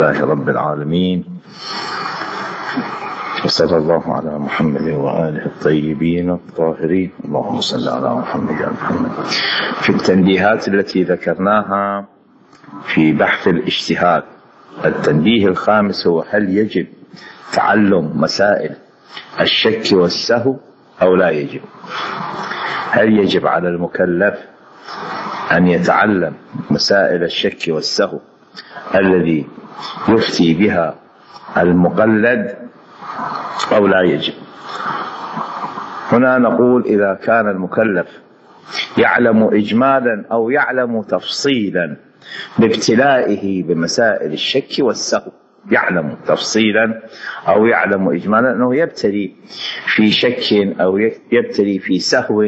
لله رب العالمين، وصلى الله على محمد وآله الطيبين الطاهرين. اللهم صل على محمد وآل محمد. في التنبيهات التي ذكرناها في بحث الاجتهاد، التنبيه الخامس هو: هل يجب تعلم مسائل الشك والسهو أو لا يجب؟ هل يجب على المكلف أن يتعلم مسائل الشك والسهو الذي يفتي بها المقلد أو لا يجب؟ هنا نقول: إذا كان المكلف يعلم إجمالا أو يعلم تفصيلا بابتلائه بمسائل الشك والسهو، يعلم تفصيلا أو يعلم إجمالا أنه يبتلي في شك أو يبتلي في سهو،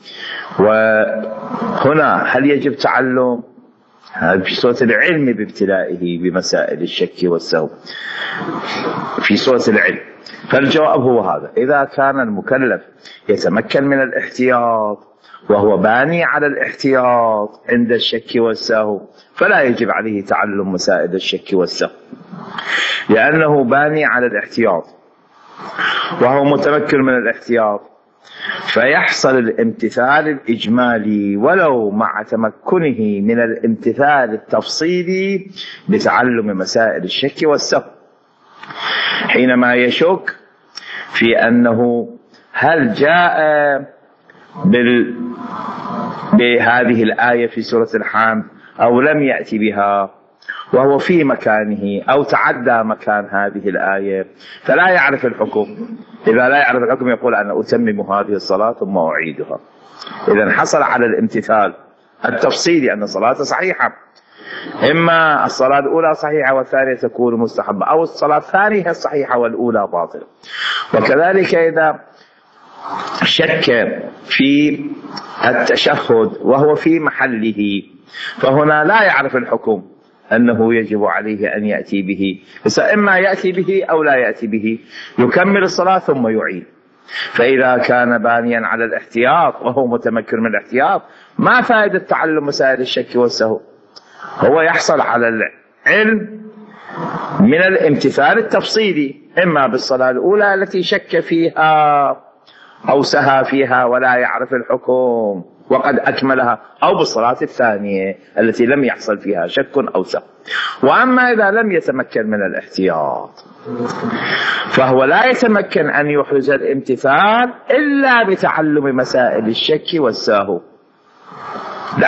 وهنا هل يجب تعلم؟ هذا في صورة العلم بابتلائه بمسائل الشك والسهو، في صورة العلم. فالجواب هو هذا: إذا كان المكلف يتمكن من الاحتياط وهو باني على الاحتياط عند الشك والسهو، فلا يجب عليه تعلم مسائل الشك والسهو، لأنه باني على الاحتياط وهو متمكن من الاحتياط، فيحصل الامتثال الإجمالي ولو مع تمكنه من الامتثال التفصيلي بتعلم مسائل الشك والسهو. حينما يشك في أنه هل جاء بهذه الآية في سورة الحمد أو لم يأتي بها، وهو في مكانه أو تعدى مكان هذه الآية، فلا يعرف الحكم. إذا لا يعرف الحكم يقول: أنا أتمم هذه الصلاة ثم أعيدها. إذا حصل على الامتثال التفصيلي أن الصلاة صحيحة، إما الصلاة الأولى صحيحة والثانية تكون مستحبة، أو الصلاة الثانية صحيحة والأولى باطلة. وكذلك إذا شك في التشهد وهو في محله، فهنا لا يعرف الحكم أنه يجب عليه أن يأتي به، بس إما يأتي به أو لا يأتي به، يكمل الصلاة ثم يعيد. فإذا كان بانيا على الاحتياط وهو متمكن من الاحتياط، ما فائدة تعلم مسائل الشك والسهو؟ هو يحصل على العلم من الامتثال التفصيلي، إما بالصلاة الأولى التي شك فيها أو سهى فيها ولا يعرف الحكم وقد أكملها، أو بالصلاة الثانية التي لم يحصل فيها شك أو سهو. وأما إذا لم يتمكن من الاحتياط، فهو لا يتمكن أن يحرز الامتثال إلا بتعلم مسائل الشك والسهو. لا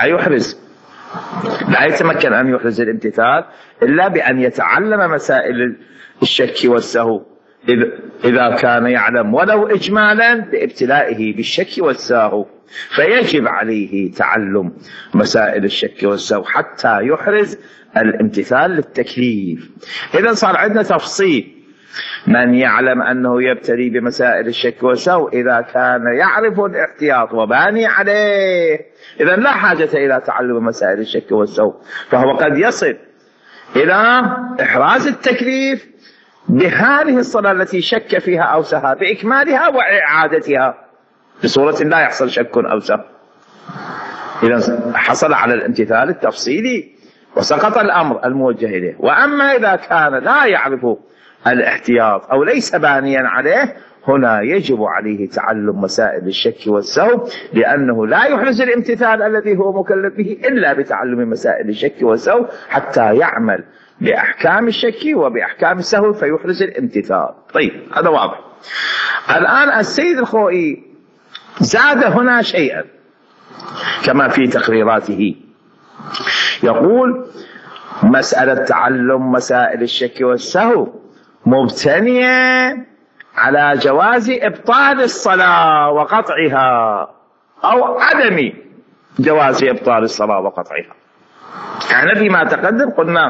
يتمكن أن يحرز الامتثال إلا بأن يتعلم مسائل الشك والسهو، إذا كان يعلم ولو إجمالا بابتلائه بالشك والسهو، فيجب عليه تعلم مسائل الشك والسهو حتى يحرز الامتثال للتكليف. إذا صار عندنا تفصيل: من يعلم أنه يبتلي بمسائل الشك والسهو إذا كان يعرف الاحتياط وباني عليه، إذا لا حاجة إلى تعلم مسائل الشك والسهو، فهو قد يصل إلى إحراز التكليف بهذه الصلاة التي شك فيها أو سهى بإكمالها وإعادتها بصورة لا يحصل شك أو سهو. إذا حصل على الامتثال التفصيلي وسقط الأمر الموجه إليه. وأما إذا كان لا يعرف الاحتياط أو ليس بانيا عليه، هنا يجب عليه تعلم مسائل الشك والسهو، لأنه لا يحرز الامتثال الذي هو مكلف به إلا بتعلم مسائل الشك والسهو حتى يعمل بأحكام الشك وبأحكام السهو فيحرز الامتثال. طيب، هذا واضح. الآن السيد الخوئي زاد هنا شيئا كما في تقريراته، يقول: مسألة تعلم مسائل الشك والسهو مبتنية على جواز إبطال الصلاة وقطعها أو عدم جواز إبطال الصلاة وقطعها. يعني فيما تقدم قلنا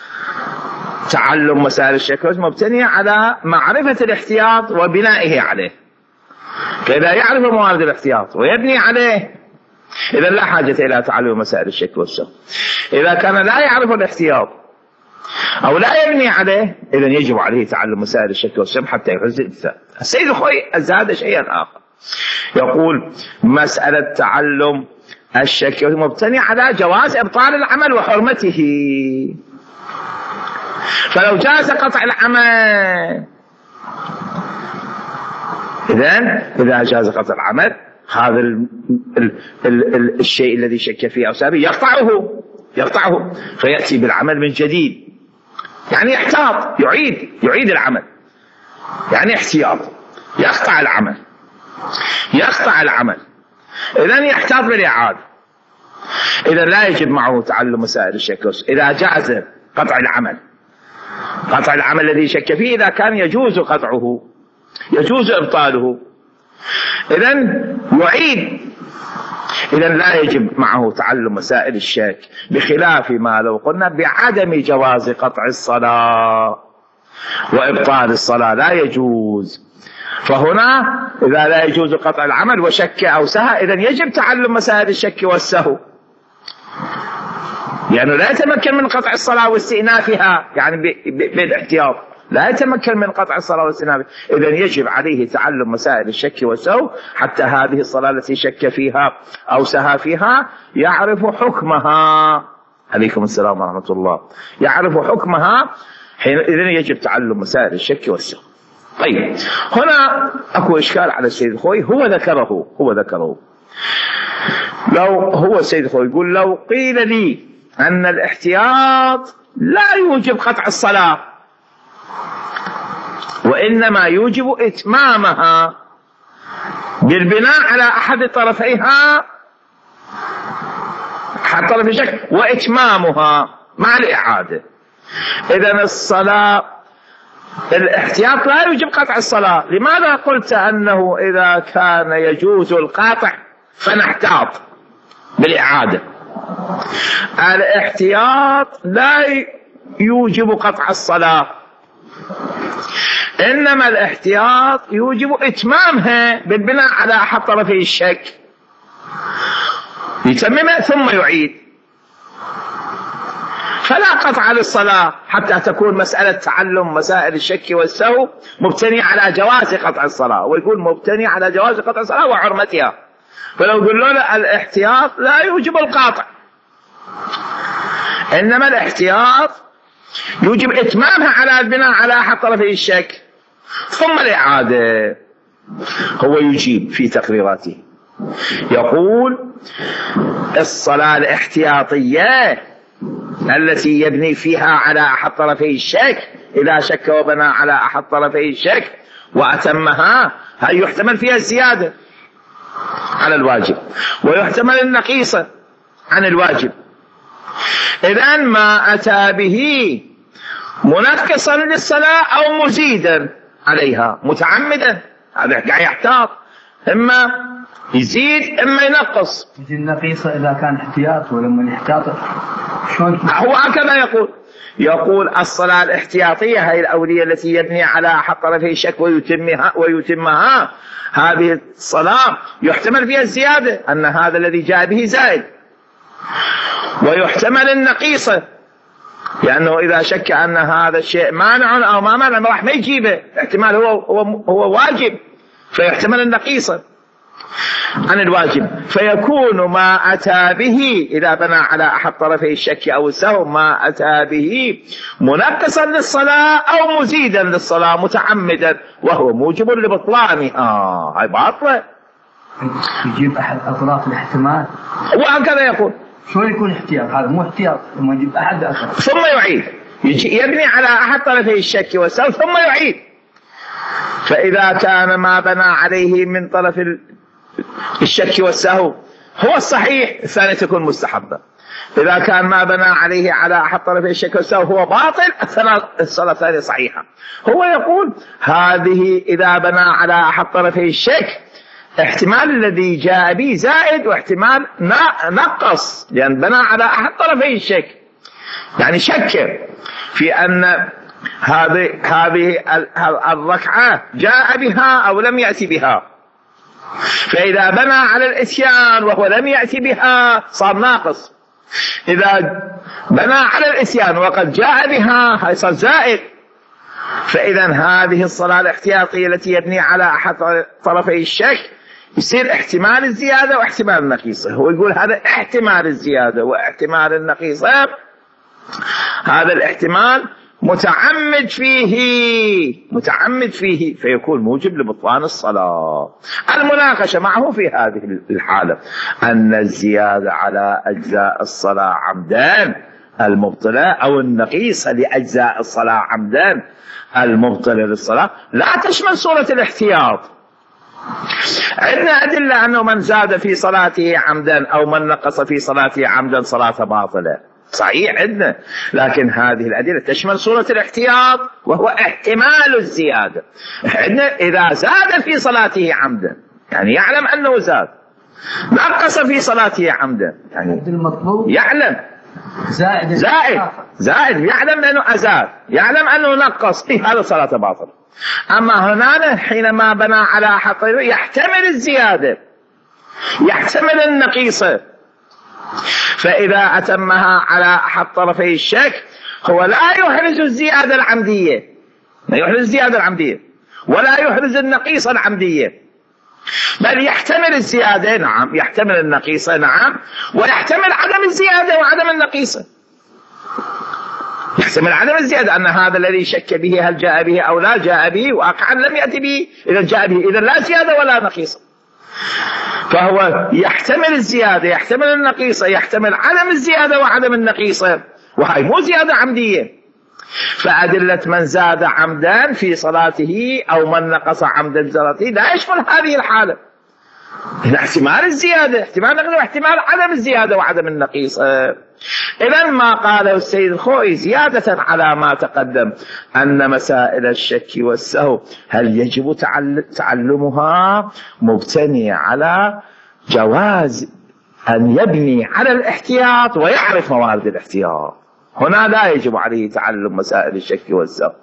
تعلم مسائل الشك والسهو مبتنية على معرفة الاحتياط وبنائه عليه، فإذا يعرف موارد الاحتياط ويبني عليه، إذا لا حاجة إلى تعلم مسائل الشك والسهو. إذا كان لا يعرف الاحتياط أو لا يبني عليه، إذا يجب عليه تعلم مسائل الشك والسهو حتى يحرز الامتثال. السيد الخوئي زاد شيئا آخر، يقول: مسألة تعلم الشك مبتني على جواز إبطال العمل وحرمته. فلو جاز قطع العمل، إذا جاز قطع العمل هذا الشيء الذي شك فيه أو سابه يقطعه فيأتي بالعمل من جديد، يعني يحتاط، يعيد العمل، يعني احتياط، يقطع العمل. إذن يحتاط بالإعادة. إذا لا يجب معه تعلم مسائل الشك. إذا جاز قطع العمل الذي شك فيه، إذا كان يجوز قطعه، يجوز إبطاله، إذن يعيد. إذن لا يجب معه تعلم مسائل الشك، بخلاف ما لو قلنا بعدم جواز قطع الصلاة وإبطال الصلاة لا يجوز. فهنا إذا لا يجوز قطع العمل وشك أو سهى، إذن يجب تعلم مسائل الشك والسهو، يعني لا يتمكن من قطع الصلاة واستئنافها، يعني بالاحتياط لا يتمكن من قطع الصلاة واستئنافها. إذن يجب عليه تعلم مسائل الشك والسهو حتى هذه الصلاة التي شك فيها أو سهى فيها يعرف حكمها. عليكم السلام ورحمة الله. يعرف حكمها، إذن يجب تعلم مسائل الشك والسهو. طيب، هنا أكو إشكال على السيد الخوي، هو ذكره. لو هو السيد الخوي يقول لو قيل لي أن الاحتياط لا يوجب قطع الصلاة وإنما يوجب إتمامها بالبناء على أحد طرفيها، أحد طرف الشك، وإتمامها مع الإعادة. إذن الصلاة الاحتياط لا يوجب قطع الصلاة. لماذا قلت أنه إذا كان يجوز القاطع فنحتاط بالإعادة؟ الاحتياط لا يوجب قطع الصلاة، إنما الاحتياط يوجب إتمامها بالبناء على أحد طرفي الشك، يتممها ثم يعيد. فلا قطع للصلاة حتى تكون مسألة تعلم مسائل الشك والسهو مبتني على جواز قطع الصلاة، ويقول مبتني على جواز قطع الصلاة وحرمتها. فلو قلنا له الاحتياط لا يوجب القاطع، إنما الاحتياط يوجب إتمامها على البناء على أحد طرفي الشك ثم الإعادة. هو يجيب في تقريراته يقول الصلاة الاحتياطية التي يبني فيها على أحد طرفي الشك، إذا شك وبنى على أحد طرفي الشك وأتمها، هل يحتمل فيها الزيادة على الواجب ويحتمل النقيصة عن الواجب. إذن ما أتى به منقصا للصلاة أو مزيدا عليها متعمدا، هذا يحتاط، إما يزيد إما ينقص. النقيصة إذا كان احتياط، ولما يحتاط شلون؟ هو هكذا يقول الصلاة الاحتياطية هي الأولية التي يبني على أحد طرفي الشك ويتمها، هذه الصلاة يحتمل فيها الزيادة، أن هذا الذي جاء به زائد، ويحتمل النقيصة، لأنه إذا شك أن هذا الشيء مانع أو ما مانع راح ما يجيبه، احتمال هو واجب، فيحتمل النقيصة عن الواجب. فيكون ما أتى به إذا بنى على أحد طرفي الشك أو السهو ما أتى به منقصا للصلاة أو مزيدا للصلاة متعمدا، وهو موجب لبطلانها. هاي باطلة. يجيب أحد أطراف الاحتمال، وهكذا يقول. شو يكون احتياط؟ هذا مو احتياط، لما يجيب أحد أطراف ثم يعيد، يبني على أحد طرفي الشك والسهو ثم يعيد. فإذا كان ما بنى عليه من طرف الشك والسهو هو الصحيح، الثانية تكون مستحبة. إذا كان ما بنى عليه على أحد طرفي الشك والسهو هو باطل، الصلاة الثانية صحيحة. هو يقول هذه إذا بنى على أحد طرفي الشك احتمال الذي جاء به زائد، واحتمال نقص، لأن بنى على أحد طرفي الشك، يعني شك في أن هذه الركعة جاء بها أو لم يأتي بها. فإذا بنى على الإتيان وهو لم يأتي بها صار ناقص، إذا بنى على الإتيان وقد جاء بها هي صار زائد. فإذا هذه الصلاة الاحتياطية التي يبني على أحد طرفي الشك يصير احتمال الزيادة واحتمال النقيصة. هو يقول هذا احتمال الزيادة واحتمال النقيصة، هذا الاحتمال متعمد فيه فيكون موجب لبطلان الصلاة. المناقشة معه في هذه الحالة أن الزيادة على أجزاء الصلاة عمدا المبطلة أو النقيصة لأجزاء الصلاة عمدا المبطلة للصلاة لا تشمل صورة الاحتياط. عندنا أدلة أنه من زاد في صلاته عمدا أو من نقص في صلاته عمدا صلاة باطلة، صحيح عندنا، لكن هذه الأدلة تشمل صورة الاحتياط وهو احتمال الزيادة. عندنا إذا زاد في صلاته عمدا يعني يعلم أنه زاد، نقص في صلاته عمدا يعني يعلم زائد يعلم أنه أزاد، يعلم أنه نقص، هذا صلاة باطلة. أما هنا حينما بنى على حق يحتمل الزيادة يحتمل النقيصة، فإذا أتمها على أحد طرفي الشك هو لا يحرز الزيادة العمدية، لا يحرز الزيادة العمدية ولا يحرز النقيصة العمدية، بل يحتمل الزيادة نعم، يحتمل النقيصة نعم، ويحتمل عدم الزيادة وعدم النقيصة. يحتمل عدم الزيادة أن هذا الذي شك به هل جاء به أو لا جاء به واقعا لم يأتي به، إذا جاء به إذا لا زيادة ولا نقيصة، فهو يحتمل الزيادة يحتمل النقيصة يحتمل عدم الزيادة وعدم النقيصة، وهي مو زيادة عمدية. فأدلة من زاد عمدا في صلاته أو من نقص عمدا في صلاته لا يشمل هذه الحالة، احتمال الزيادة احتمال النقيصة واحتمال عدم الزيادة وعدم النقيصة. إذن ما قاله السيد الخوئي زيادة على ما تقدم أن مسائل الشك والسهو هل يجب تعلمها مبتنية على جواز أن يبني على الاحتياط ويعرف موارد الاحتياط، هنا لا يجب عليه تعلم مسائل الشك والسهو.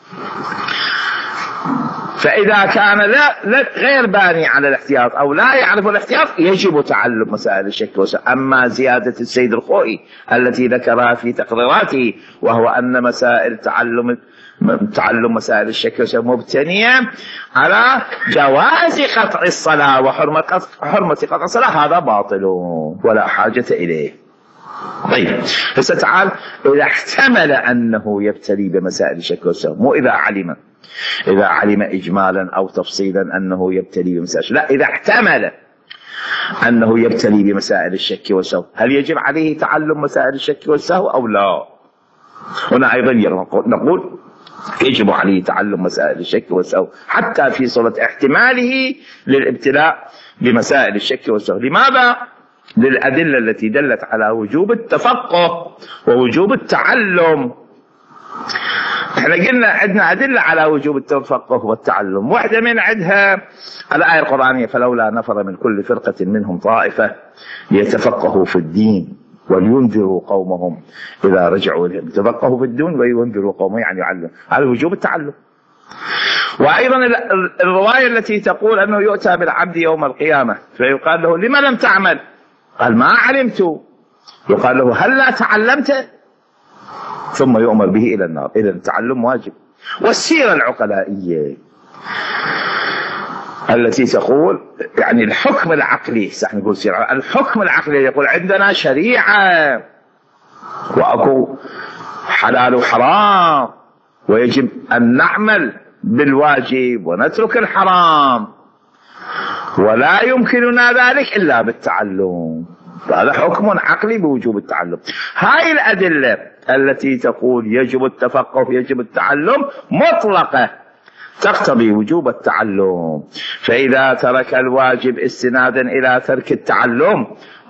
فإذا كان غير باني على الاحتياط أو لا يعرف الاحتياط يجب تعلم مسائل الشك والسهو. أما زيادة السيد الخوئي التي ذكرها في تقريراته وهو أن مسائل تعلم مسائل الشك والسهو مبتنية على جواز قطع الصلاة وحرمة قطع الصلاة، هذا باطل ولا حاجة إليه. طيب هسه تعال، إذا احتمل أنه يبتلي بمسائل الشك والسهو، مو إذا علم إجمالا أو تفصيلا أنه يبتلي بمسائل، لا، إذا احتمل أنه يبتلي بمسائل الشك والسهو هل يجب عليه تعلم مسائل الشك والسهو أو لا؟ هنا أيضا نقول يجب عليه تعلم مسائل الشك والسهو حتى في صورة احتماله للابتلاء بمسائل الشك والسهو. لماذا؟ للأدلة التي دلت على وجوب التفقه ووجوب التعلم. احنا قلنا عندنا أدلة على وجوب التفقه والتعلم، واحدة من عندها الآية القرآنية فلولا نفر من كل فرقة منهم طائفة ليتفقهوا في الدين ولينذروا قومهم إذا رجعوا إليهم، يتفقهوا في الدين وينذروا قومهم يعني يعلم، على وجوب التعلم. وأيضا الرواية التي تقول أنه يؤتى بالعبد يوم القيامة فيقال له لما لم تعمل؟ قال ما علمت. يقال له هل لا تعلمت؟ ثم يؤمر به إلى النار. إذن التعلم واجب. والسيرة العقلائية التي تقول يعني الحكم العقلي، صح نقول سيرة، الحكم العقلي يقول عندنا شريعة وأكو حلال وحرام ويجب أن نعمل بالواجب ونترك الحرام ولا يمكننا ذلك إلا بالتعلم، هذا حكم عقلي بوجوب التعلم. هاي الأدلة التي تقول يجب التفقه يجب التعلم مطلقة تقتضي وجوب التعلم، فإذا ترك الواجب استنادا إلى ترك التعلم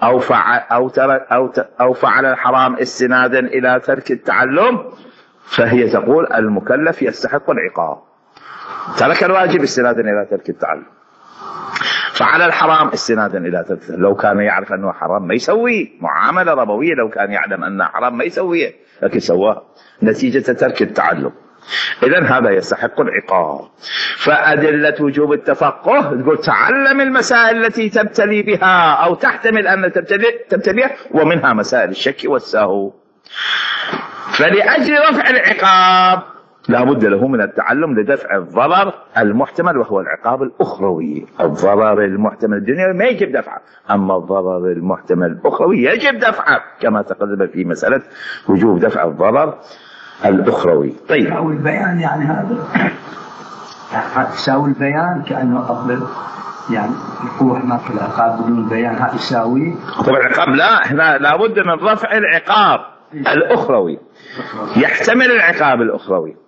أو فعل الحرام استنادا إلى ترك التعلم فهي تقول المكلف يستحق العقاب. ترك الواجب استنادا إلى ترك التعلم، فعل الحرام استنادا إلى ترك، لو كان يعرف أنه حرام ما يسويه، معاملة ربوية، لو كان يعلم أنه حرام ما يسويه لكن سواه نتيجة ترك التعلم، إذن هذا يستحق العقاب. فأدلة وجوب التفقه تقول تعلم المسائل التي تبتلي بها أو تحتمل أن تبتلي بها، ومنها مسائل الشك والسهو. فلأجل رفع العقاب لا بد له من التعلم لدفع الضرر المحتمل وهو العقاب الأخروي. الضرر المحتمل الدنيوي ما يجب دفعه، أما الضرر المحتمل الأخروي يجب دفعه، كما تقدم في مسألة وجوب دفع الضرر الأخروي. طيب يساوي البيان يعني هذا يساوي البيان كأنه قبل يعني القوح ما في العقاب بدون بيان هذا يساوي. طبعا العقاب لا، احنا لابد من رفع العقاب الأخروي، يحتمل العقاب الأخروي.